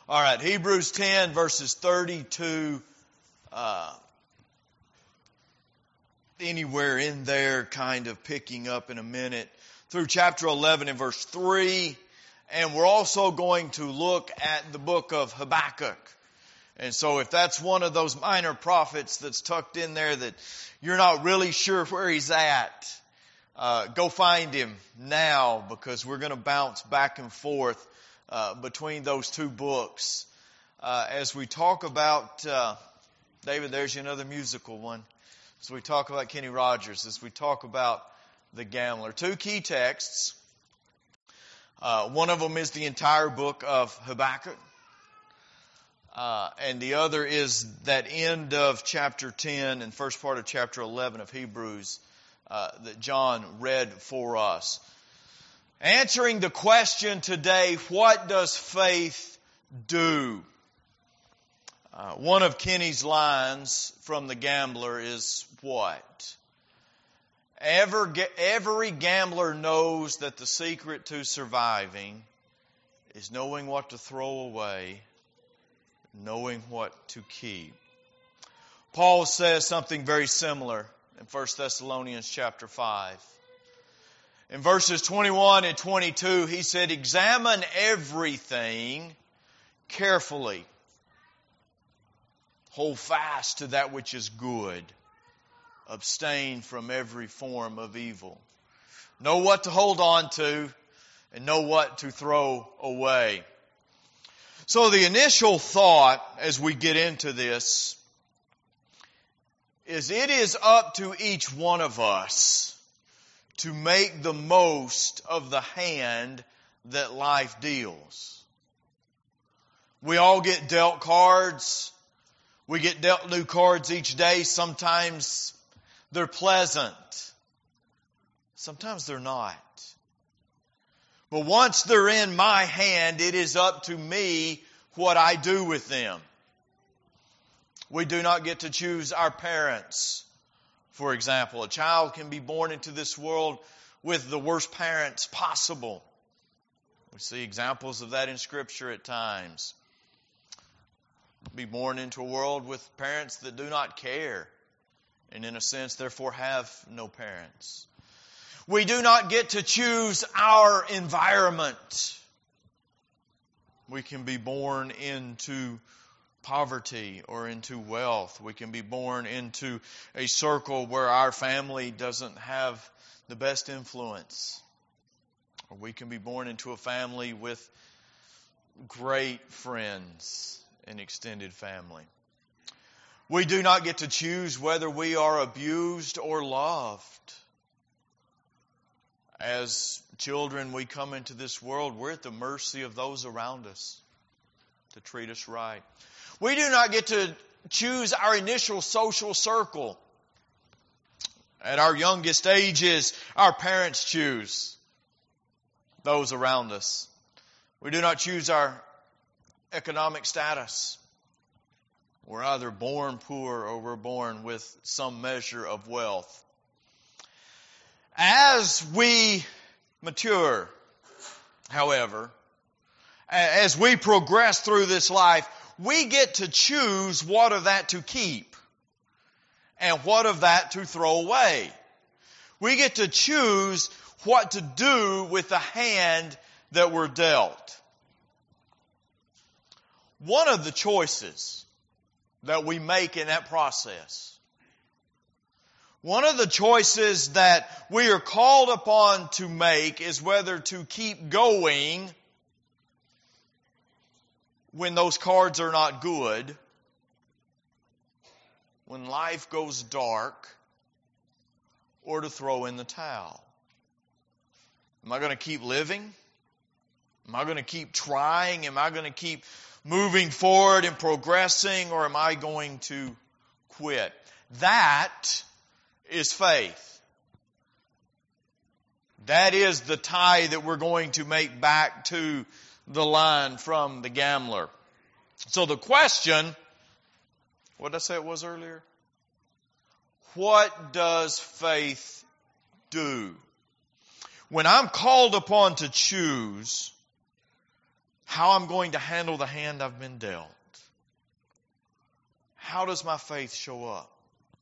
All right, Hebrews 10 verses 32, anywhere in there, kind of picking up in a minute, through chapter 11 and verse 3. And we're also going to look at the book of Habakkuk. And so if that's one of those minor prophets that's tucked in there that you're not really sure where he's at, go find him now, because we're going to bounce back and forth between those two books. As we talk about, David, there's another musical one. As we talk about Kenny Rogers, as we talk about the gambler. Two key texts. One of them is the entire book of Habakkuk. And the other is that end of chapter 10 and first part of chapter 11 of Hebrews that John read for us. Answering the question today, what does faith do? One of Kenny's lines from The Gambler is what? Every gambler knows that the secret to surviving is knowing what to throw away, knowing what to keep. Paul says something very similar in 1 Thessalonians chapter 5. In verses 21 and 22, he said, examine everything carefully. Hold fast to that which is good. Abstain from every form of evil. Know what to hold on to and know what to throw away. So the initial thought as we get into this is it is up to each one of us to make the most of the hand that life deals. We all get dealt cards. We get dealt new cards each day. Sometimes they're pleasant. Sometimes they're not. But once they're in my hand, it is up to me what I do with them. We do not get to choose our parents. For example, a child can be born into this world with the worst parents possible. We see examples of that in Scripture at times. Be born into a world with parents that do not care, and in a sense, therefore, have no parents. We do not get to choose our environment. We can be born into poverty or into wealth. We can be born into a circle where our family doesn't have the best influence. Or we can be born into a family with great friends and extended family. We do not get to choose whether we are abused or loved. As children, we come into this world, we're at the mercy of those around us to treat us right. We do not get to choose our initial social circle. At our youngest ages, our parents choose those around us. We do not choose our economic status. We're either born poor or we're born with some measure of wealth. As we mature, however, as we progress through this life, we get to choose what of that to keep and what of that to throw away. We get to choose what to do with the hand that we're dealt. One of the choices that we make in that process, one of the choices that we are called upon to make is whether to keep going when those cards are not good, when life goes dark, or to throw in the towel. Am I going to keep living? Am I going to keep trying? Am I going to keep moving forward and progressing, or am I going to quit? That is faith. That is the tie that we're going to make back to the line from the gambler. So the question, what did I say it was earlier? What does faith do? When I'm called upon to choose, how I'm going to handle the hand I've been dealt. How does my faith show up?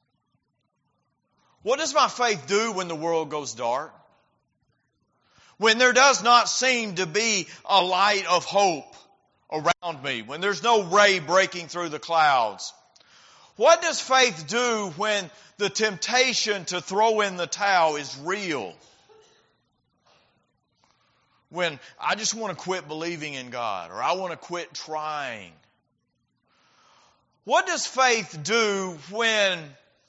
What does my faith do when the world goes dark? When there does not seem to be a light of hope around me, when there's no ray breaking through the clouds. What does faith do when the temptation to throw in the towel is real? When I just want to quit believing in God, or I want to quit trying. What does faith do when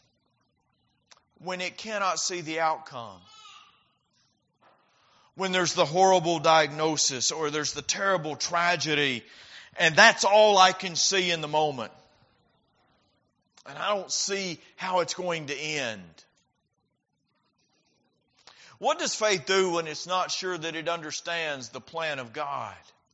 it cannot see the outcome? When there's the horrible diagnosis or there's the terrible tragedy and that's all I can see in the moment. And I don't see how it's going to end. What does faith do when it's not sure that it understands the plan of God?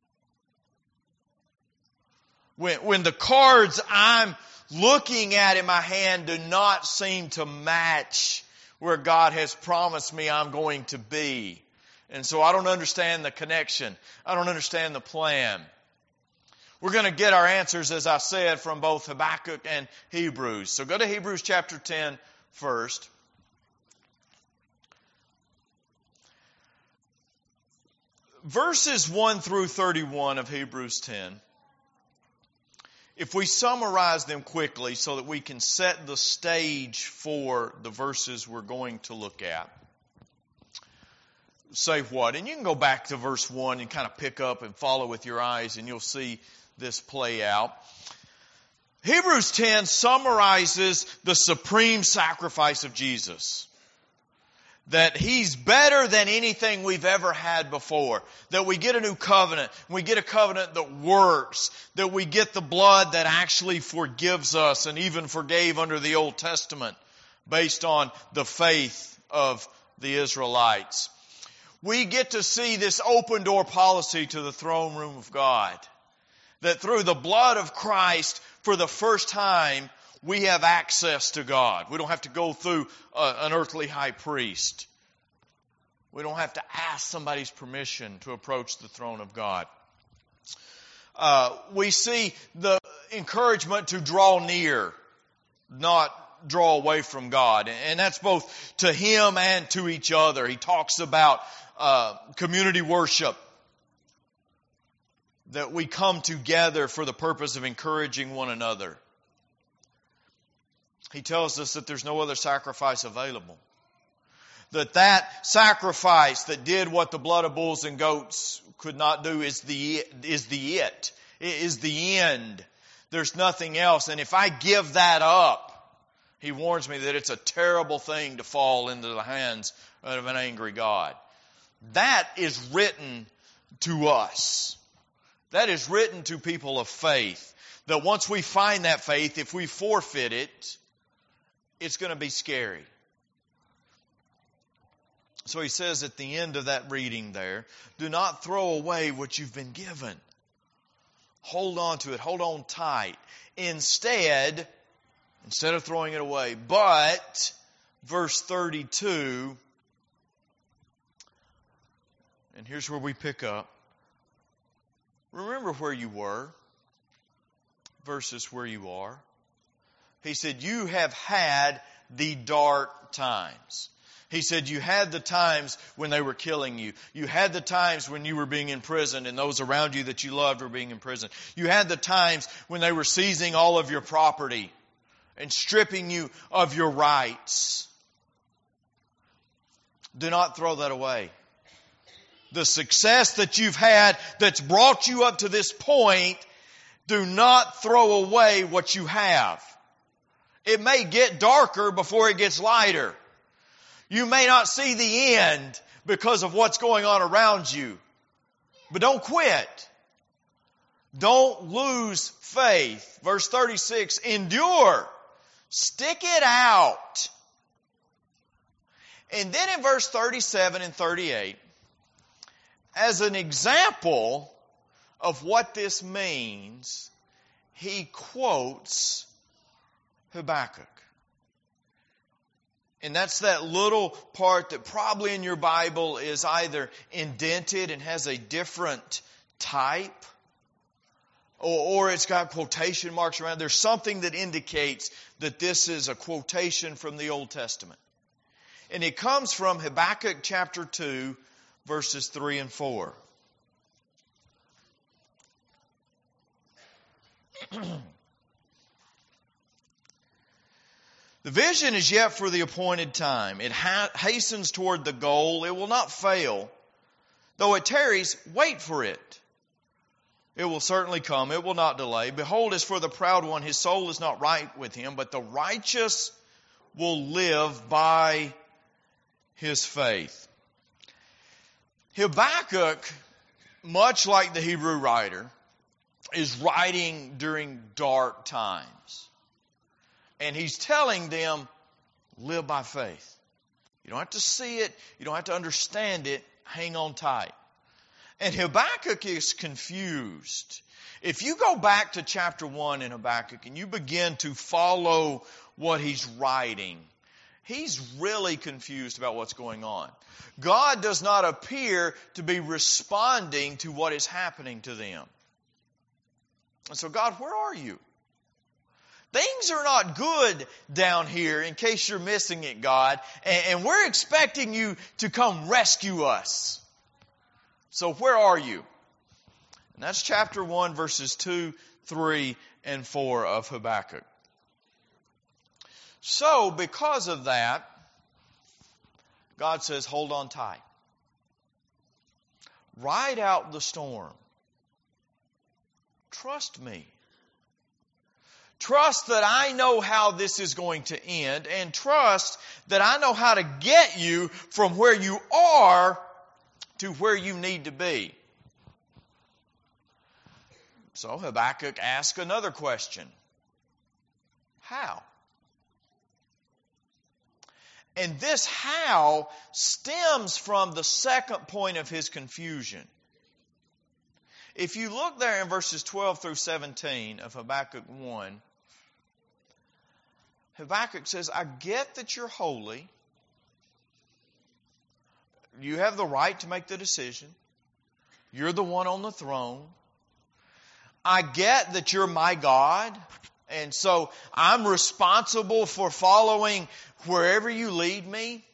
When the cards I'm looking at in my hand do not seem to match where God has promised me I'm going to be. And so I don't understand the connection. I don't understand the plan. We're going to get our answers, as I said, from both Habakkuk and Hebrews. So go to Hebrews chapter 10 first. Verses 1 through 31 of Hebrews 10. If we summarize them quickly so that we can set the stage for the verses we're going to look at. Say what? And you can go back to verse 1 and kind of pick up and follow with your eyes and you'll see this play out. Hebrews 10 summarizes the supreme sacrifice of Jesus. That He's better than anything we've ever had before. That we get a new covenant. We get a covenant that works. That we get the blood that actually forgives us and even forgave under the Old Testament based on the faith of the Israelites. We get to see this open door policy to the throne room of God. That through the blood of Christ, for the first time, we have access to God. We don't have to go through an earthly high priest. We don't have to ask somebody's permission to approach the throne of God. We see the encouragement to draw near, not draw away from God. And that's both to Him and to each other. He talks about community worship. That we come together for the purpose of encouraging one another. He tells us that there's no other sacrifice available. That sacrifice that did what the blood of bulls and goats could not do is the end. There's nothing else. And if I give that up, He warns me that it's a terrible thing to fall into the hands of an angry God. That is written to us. That is written to people of faith. That once we find that faith, if we forfeit it, it's going to be scary. So he says at the end of that reading there, do not throw away what you've been given. Hold on to it. Hold on tight. Instead of throwing it away. But, verse 32, and here's where we pick up. Remember where you were versus where you are. He said, you have had the dark times. He said, you had the times when they were killing you. You had the times when you were being imprisoned and those around you that you loved were being imprisoned. You had the times when they were seizing all of your property and stripping you of your rights. Do not throw that away. The success that you've had that's brought you up to this point, do not throw away what you have. It may get darker before it gets lighter. You may not see the end because of what's going on around you. But don't quit. Don't lose faith. Verse 36, endure. Stick it out. And then in verse 37 and 38, as an example of what this means, he quotes Habakkuk. And that's that little part that probably in your Bible is either indented and has a different type, or it's got quotation marks around. There's something that indicates that this is a quotation from the Old Testament. And it comes from Habakkuk chapter 2, verses 3 and 4. The vision is yet for the appointed time. It hastens toward the goal. It will not fail. Though it tarries, wait for it. It will certainly come. It will not delay. Behold, as for the proud one, his soul is not right with him, but the righteous will live by his faith. Habakkuk, much like the Hebrew writer, is writing during dark times. And he's telling them, live by faith. You don't have to see it. You don't have to understand it. Hang on tight. And Habakkuk is confused. If you go back to chapter 1 in Habakkuk and you begin to follow what he's writing, he's really confused about what's going on. God does not appear to be responding to what is happening to them. And so, God, where are you? Things are not good down here, in case you're missing it, God. And we're expecting you to come rescue us. So where are you? And that's chapter 1, verses 2, 3, and 4 of Habakkuk. So, because of that, God says, hold on tight. Ride out the storm. Trust me. Trust that I know how this is going to end, and trust that I know how to get you from where you are to where you need to be. So Habakkuk asks another question. How? And this how stems from the second point of his confusion. If you look there in verses 12 through 17 of Habakkuk 1, Habakkuk says, I get that you're holy. You have the right to make the decision. You're the one on the throne. I get that you're my God. And so I'm responsible for following wherever you lead me.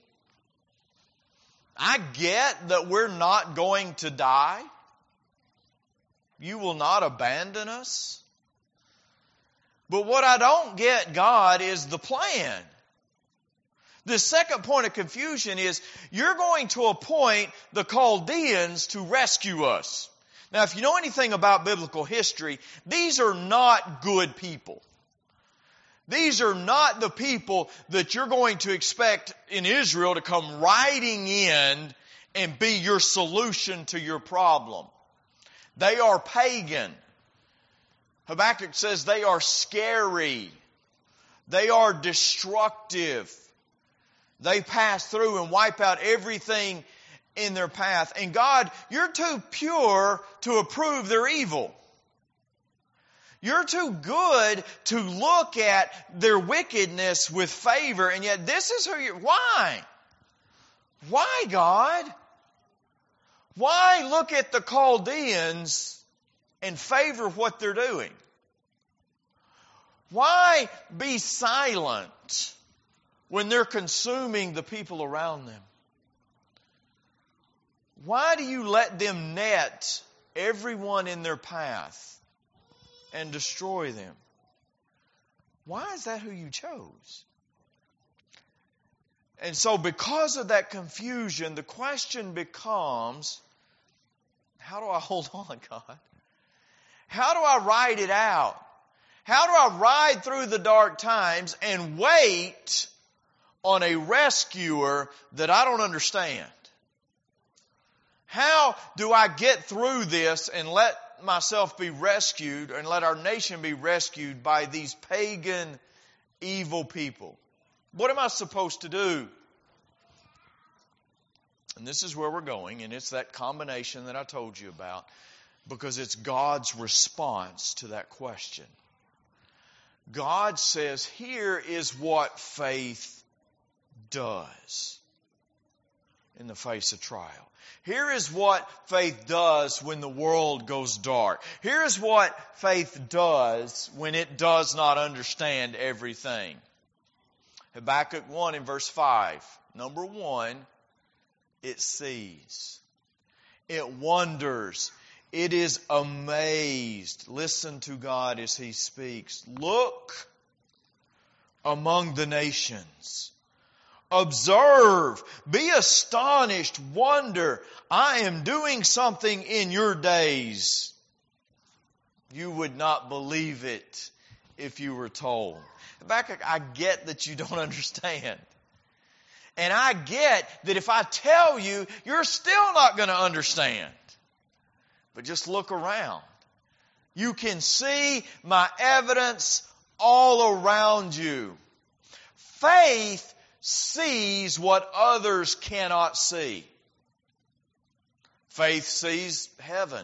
I get that we're not going to die. You will not abandon us. But what I don't get, God, is the plan. The second point of confusion is you're going to appoint the Chaldeans to rescue us. Now, if you know anything about biblical history, these are not good people. These are not the people that you're going to expect in Israel to come riding in and be your solution to your problem. They are pagan. Habakkuk says they are scary. They are destructive. They pass through and wipe out everything in their path. And God, you're too pure to approve their evil. You're too good to look at their wickedness with favor, and yet this is who you're... Why? Why, God? Why look at the Chaldeans and favor what they're doing? Why be silent when they're consuming the people around them? Why do you let them net everyone in their path and destroy them? Why is that who you chose? And so because of that confusion, the question becomes, how do I hold on, God? How do I ride it out? How do I ride through the dark times and wait on a rescuer that I don't understand? How do I get through this and let myself be rescued and let our nation be rescued by these pagan, evil people? What am I supposed to do? And this is where we're going, and it's that combination that I told you about, because it's God's response to that question. God says, here is what faith does. in the face of trial. Here is what faith does when the world goes dark. Here is what faith does when it does not understand everything. Habakkuk 1 in verse 5. Number 1, it sees. It wonders. It is amazed. Listen to God as He speaks. Look among the nations. Observe. Be astonished. Wonder. I am doing something in your days. You would not believe it if you were told. Habakkuk, I get that you don't understand. And I get that if I tell you, you're still not going to understand. But just look around. You can see my evidence all around you. Faith sees what others cannot see. Faith sees heaven.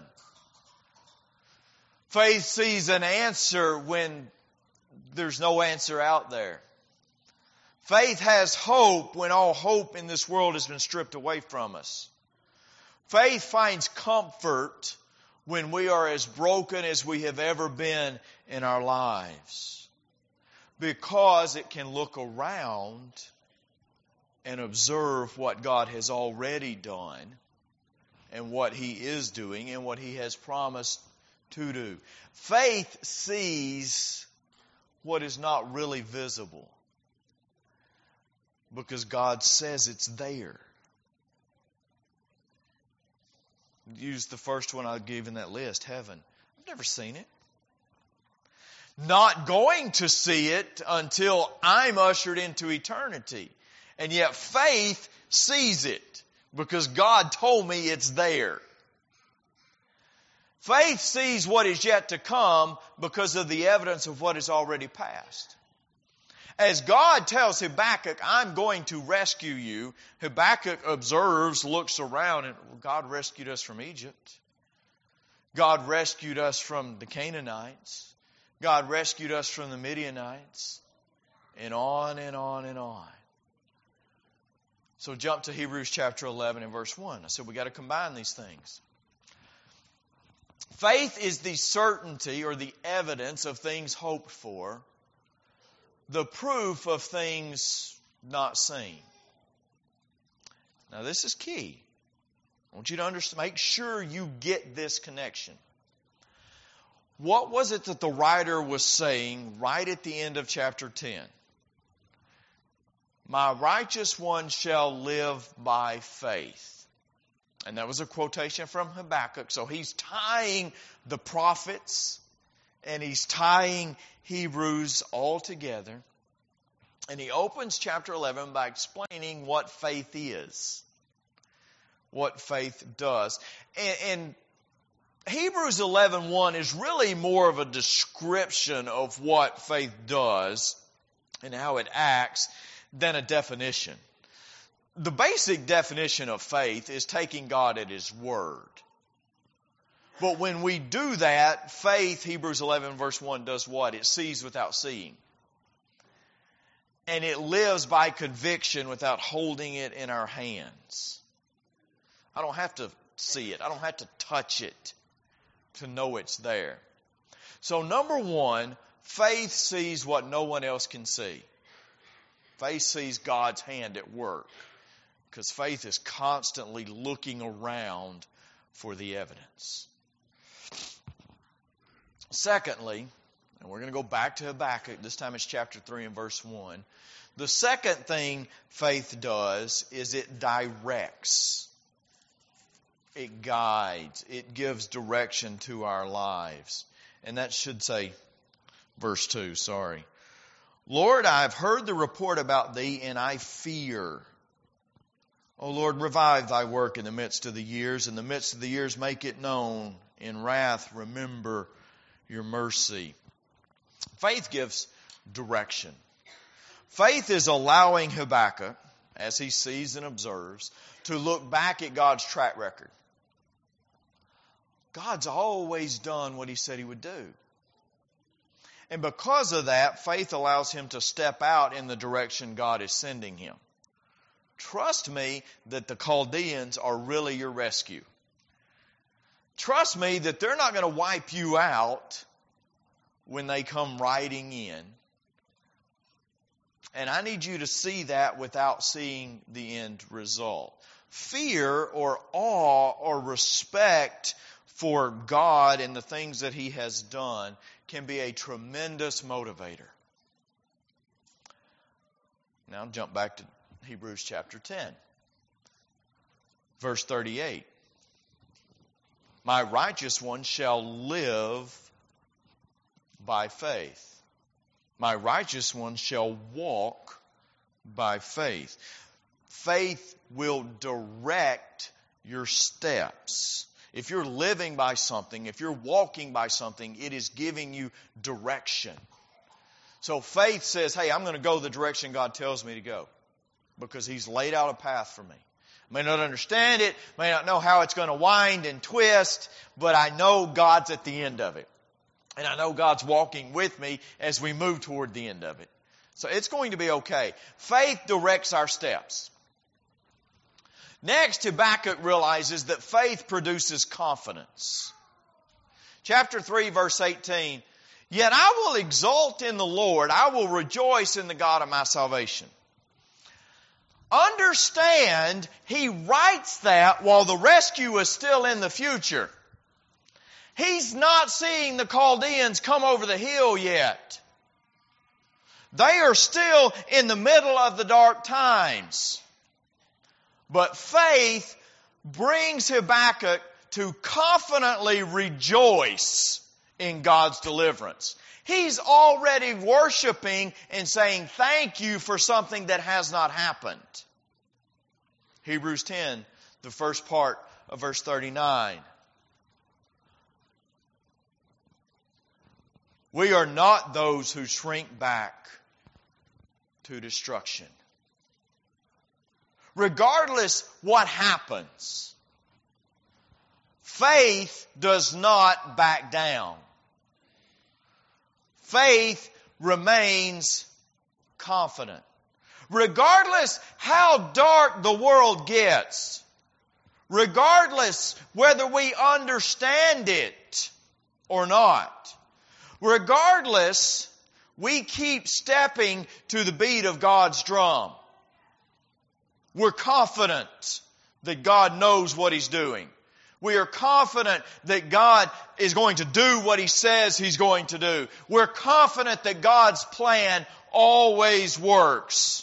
Faith sees an answer when there's no answer out there. Faith has hope when all hope in this world has been stripped away from us. Faith finds comfort when we are as broken as we have ever been in our lives, because it can look around and observe what God has already done and what He is doing and what He has promised to do. Faith sees what is not really visible because God says it's there. Use the first one I gave in that list, heaven. I've never seen it. Not going to see it until I'm ushered into eternity. And yet faith sees it because God told me it's there. Faith sees what is yet to come because of the evidence of what is already past. As God tells Habakkuk, I'm going to rescue you, Habakkuk observes, looks around, and God rescued us from Egypt. God rescued us from the Canaanites. God rescued us from the Midianites. And on and on and on. So jump to Hebrews chapter 11 and verse 1. I said we got to combine these things. Faith is the certainty or the evidence of things hoped for, the proof of things not seen. Now this is key. I want you to understand, make sure you get this connection. What was it that the writer was saying right at the end of chapter 10? My righteous one shall live by faith. And that was a quotation from Habakkuk. So he's tying the prophets and he's tying Hebrews all together. And he opens chapter 11 by explaining what faith is. What faith does. And Hebrews 11:1 is really more of a description of what faith does and how it acts than a definition. The basic definition of faith is taking God at His word. But when we do that, faith, Hebrews 11 verse 1, does what? It sees without seeing. And it lives by conviction without holding it in our hands. I don't have to see it. I don't have to touch it to know it's there. So number one, faith sees what no one else can see. Faith sees God's hand at work. Because faith is constantly looking around for the evidence. Secondly, and we're going to go back to Habakkuk, this time it's chapter 3 and verse 1. The second thing faith does is it directs. It guides. It gives direction to our lives. And that should say, verse 2, sorry. Lord, I have heard the report about Thee, and I fear. O Lord, revive Thy work in the midst of the years. In the midst of the years, make it known. In wrath, remember Your mercy. Faith gives direction. Faith is allowing Habakkuk, as he sees and observes, to look back at God's track record. God's always done what He said He would do. And because of that, faith allows him to step out in the direction God is sending him. Trust me that the Chaldeans are really your rescue. Trust me that they're not going to wipe you out when they come riding in. And I need you to see that without seeing the end result. Fear or awe or respect for God and the things that He has done can be a tremendous motivator. Now jump back to Hebrews chapter 10. Verse 38. My righteous one shall live by faith. My righteous one shall walk by faith. Faith will direct your steps. If you're living by something, if you're walking by something, it is giving you direction. So faith says, hey, I'm going to go the direction God tells me to go because He's laid out a path for me. I may not understand it, may not know how it's going to wind and twist, but I know God's at the end of it. And I know God's walking with me as we move toward the end of it. So it's going to be okay. Faith directs our steps. Next, Habakkuk realizes that faith produces confidence. Chapter 3, verse 18. Yet I will exult in the Lord. I will rejoice in the God of my salvation. Understand, he writes that while the rescue is still in the future. He's not seeing the Chaldeans come over the hill yet. They are still in the middle of the dark times. But faith brings Habakkuk to confidently rejoice in God's deliverance. He's already worshiping and saying thank you for something that has not happened. Hebrews 10, the first part of verse 39. We are not those who shrink back to destruction. Regardless what happens, faith does not back down. Faith remains confident. Regardless how dark the world gets, regardless whether we understand it or not, regardless, we keep stepping to the beat of God's drum. We're confident that God knows what He's doing. We are confident that God is going to do what He says He's going to do. We're confident that God's plan always works.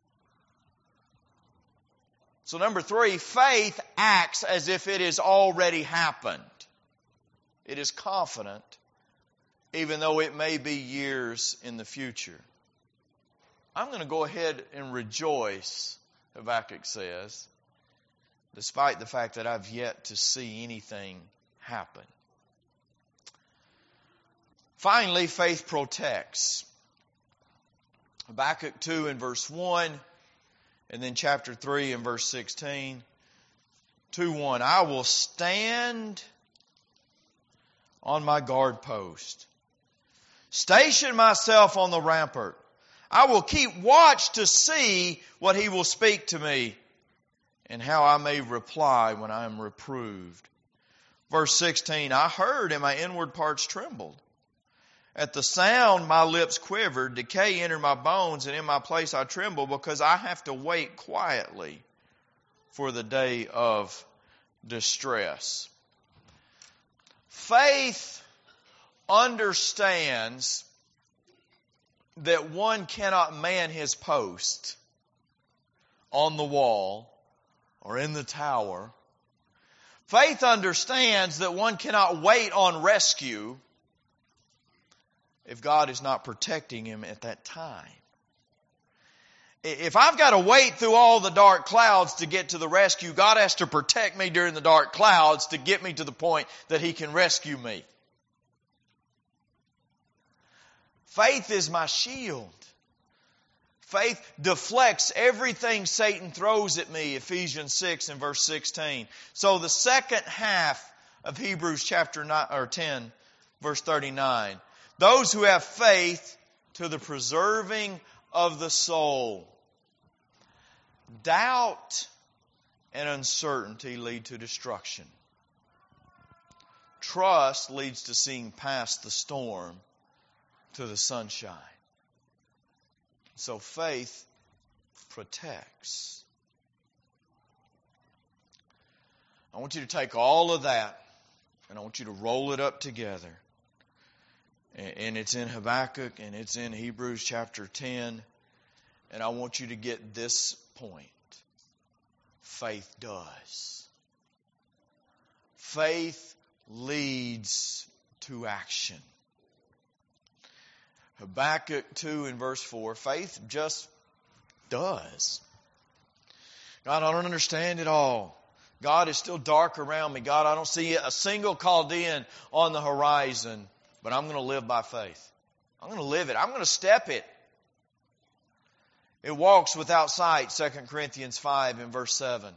So number 3, faith acts as if it has already happened. It is confident, even though it may be years in the future. I'm going to go ahead and rejoice, Habakkuk says, despite the fact that I've yet to see anything happen. Finally, faith protects. Habakkuk 2 in verse 1, and then chapter 3 in verse 16. 2:1, I will stand on my guard post, station myself on the rampart. I will keep watch to see what He will speak to me and how I may reply when I am reproved. Verse 16, I heard and my inward parts trembled. At the sound my lips quivered, decay entered my bones, and in my place I tremble because I have to wait quietly for the day of distress. Faith understands that one cannot man his post on the wall or in the tower. Faith understands that one cannot wait on rescue if God is not protecting him at that time. If I've got to wait through all the dark clouds to get to the rescue, God has to protect me during the dark clouds to get me to the point that He can rescue me. Faith is my shield. Faith deflects everything Satan throws at me, Ephesians 6 and verse 16. So the second half of Hebrews chapter 10, verse 39. Those who have faith to the preserving of the soul. Doubt and uncertainty lead to destruction. Trust leads to seeing past the storm to the sunshine. So faith protects. I want you to take all of that and I want you to roll it up together. And it's in Habakkuk and it's in Hebrews chapter 10. And I want you to get this point. Faith does. Faith leads to action. Habakkuk 2 and verse 4, faith just does. God, I don't understand it all. God, it's still dark around me. God, I don't see a single Chaldean on the horizon, but I'm going to live by faith. I'm going to live it. I'm going to step it. It walks without sight, 2 Corinthians 5 and verse 7.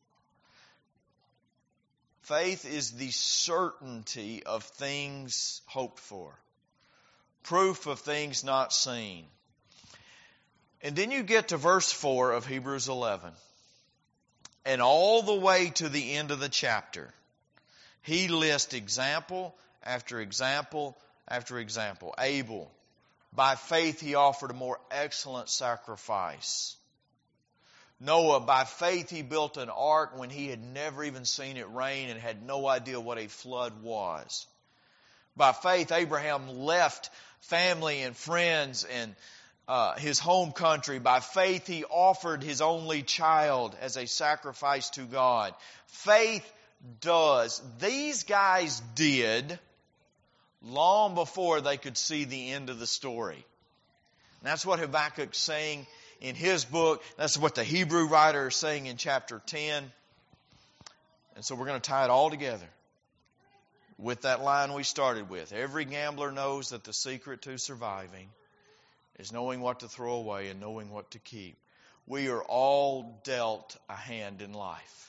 Faith is the certainty of things hoped for. Proof of things not seen. And then you get to verse 4 of Hebrews 11. And all the way to the end of the chapter, he lists example after example after example. Abel, by faith he offered a more excellent sacrifice. Noah, by faith he built an ark when he had never even seen it rain and had no idea what a flood was. By faith Abraham left family and friends and his home country. By faith he offered his only child as a sacrifice to God. Faith does. These guys did long before they could see the end of the story. And that's what Habakkuk's saying in his book. That's what the Hebrew writer is saying in chapter 10. And so we're going to tie it all together with that line we started with. Every gambler knows that the secret to surviving is knowing what to throw away and knowing what to keep. We are all dealt a hand in life.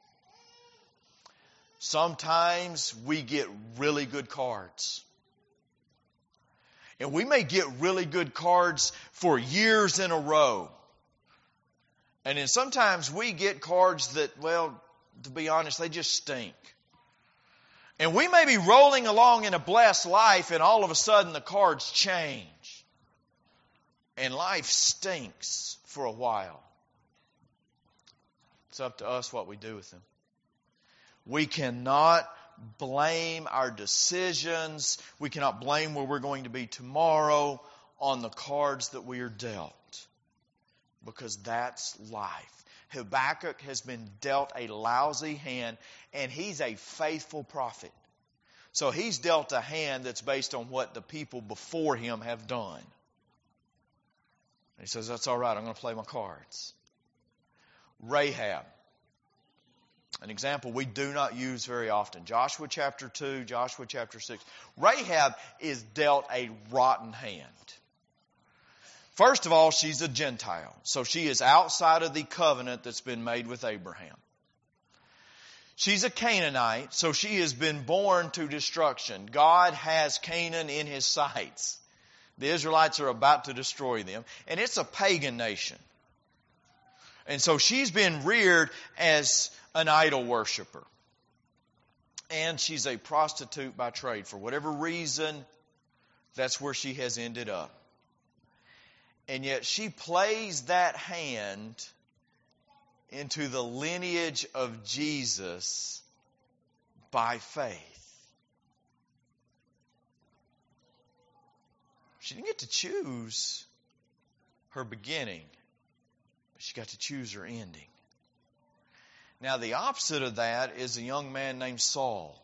Sometimes we get really good cards. And we may get really good cards for years in a row. And then sometimes we get cards that, well, to be honest, they just stink. And we may be rolling along in a blessed life and all of a sudden the cards change. And life stinks for a while. It's up to us what we do with them. We cannot blame our decisions. We cannot blame where we're going to be tomorrow on the cards that we are dealt. Because that's life. Habakkuk has been dealt a lousy hand, and he's a faithful prophet. So he's dealt a hand that's based on what the people before him have done. And he says, that's all right, I'm going to play my cards. Rahab. An example we do not use very often. Joshua chapter 2, Joshua chapter 6. Rahab is dealt a rotten hand. First of all, she's a Gentile. So she is outside of the covenant that's been made with Abraham. She's a Canaanite, so she has been born to destruction. God has Canaan in his sights. The Israelites are about to destroy them. And it's a pagan nation. And so she's been reared as an idol worshiper. And she's a prostitute by trade. For whatever reason, that's where she has ended up. And yet she plays that hand into the lineage of Jesus by faith. She didn't get to choose her beginning, but she got to choose her ending. Now the opposite of that is a young man named Saul.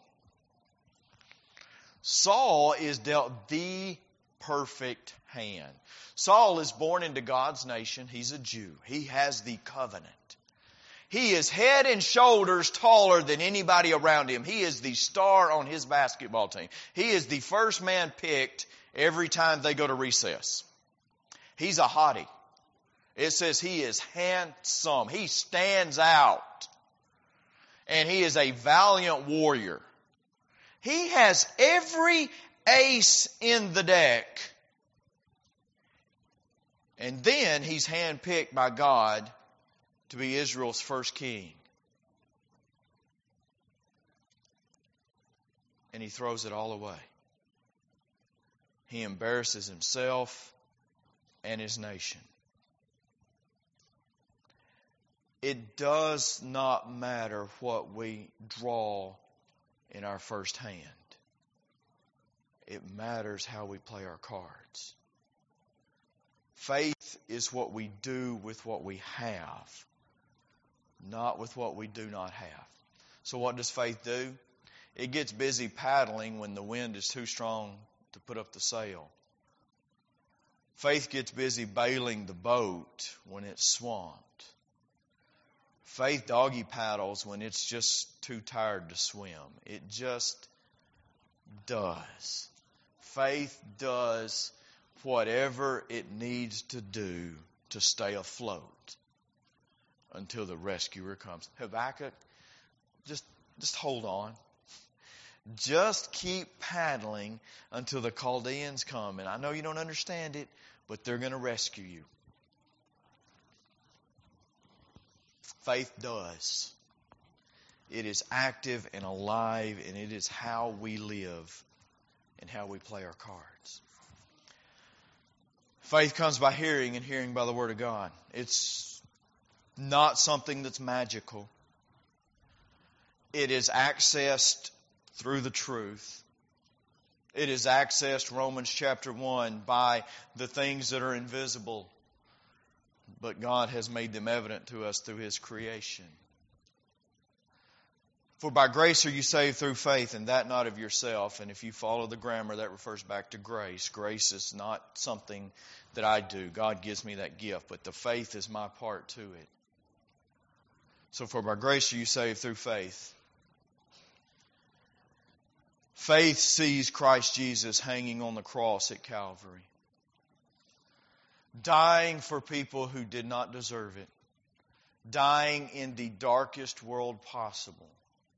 Saul is dealt the perfect hand. Saul is born into God's nation. He's a Jew. He has the covenant. He is head and shoulders taller than anybody around him. He is the star on his basketball team. He is the first man picked every time they go to recess. He's a hottie. It says he is handsome. He stands out. And he is a valiant warrior. He has every ace in the deck. And then he's handpicked by God to be Israel's first king. And he throws it all away. He embarrasses himself and his nation. It does not matter what we draw in our first hand. It matters how we play our cards. Faith is what we do with what we have, not with what we do not have. So what does faith do? It gets busy paddling when the wind is too strong to put up the sail. Faith gets busy bailing the boat when it's swamped. Faith doggy paddles when it's just too tired to swim. It just does. Faith does whatever it needs to do to stay afloat until the rescuer comes. Habakkuk, just hold on. Just keep paddling until the Chaldeans come. And I know you don't understand it, but they're going to rescue you. Faith does. It is active and alive, and it is how we live and how we play our cards. Faith comes by hearing, and hearing by the Word of God. It's not something that's magical. It is accessed through the truth. It is accessed, Romans chapter 1, by the things that are invisible, but God has made them evident to us through His creation. For by grace are you saved through faith, and that not of yourself. And if you follow the grammar, that refers back to grace. Grace is not something that I do. God gives me that gift, but the faith is my part to it. So for by grace are you saved through faith. Faith sees Christ Jesus hanging on the cross at Calvary, dying for people who did not deserve it, dying in the darkest world possible.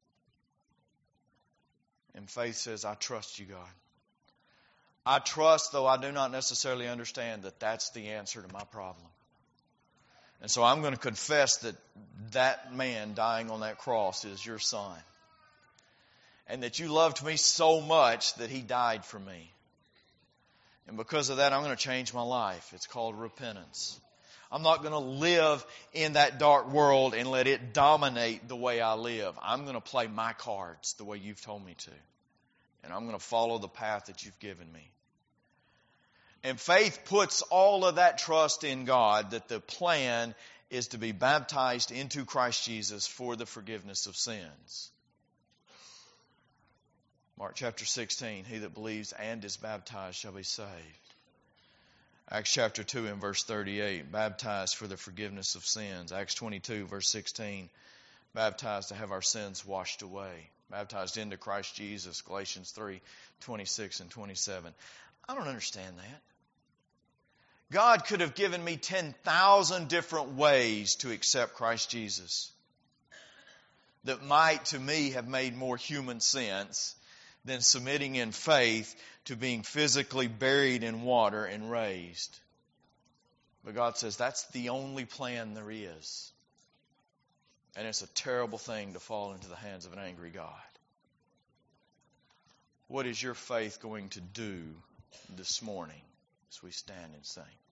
And faith says, I trust you, God. I trust, though I do not necessarily understand, that that's the answer to my problem. And so I'm going to confess that that man dying on that cross is your Son. And that you loved me so much that He died for me. And because of that, I'm going to change my life. It's called repentance. I'm not going to live in that dark world and let it dominate the way I live. I'm going to play my cards the way you've told me to. And I'm going to follow the path that you've given me. And faith puts all of that trust in God, that the plan is to be baptized into Christ Jesus for the forgiveness of sins. Mark chapter 16, he that believes and is baptized shall be saved. Acts chapter 2 and verse 38, baptized for the forgiveness of sins. Acts 22 verse 16, baptized to have our sins washed away. Baptized into Christ Jesus. Galatians 3, 26 and 27. I don't understand that. God could have given me 10,000 different ways to accept Christ Jesus that might, to me, have made more human sense than submitting in faith to being physically buried in water and raised. But God says that's the only plan there is. And it's a terrible thing to fall into the hands of an angry God. What is your faith going to do this morning as we stand and sing?